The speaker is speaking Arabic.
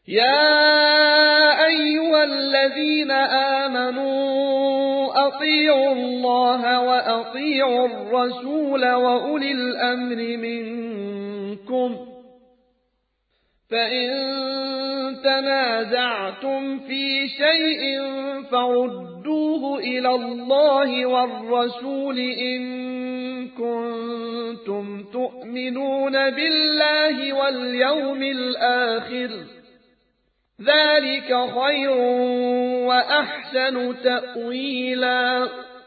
يا أيها الذين آمنوا أطيعوا الله وأطيعوا الرسول وأولي الأمر منكم فإن تنازعتم في شيء فردوه إلى الله والرسول إن كنتم تؤمنون بالله واليوم الآخر ذلك خير وأحسن تأويلا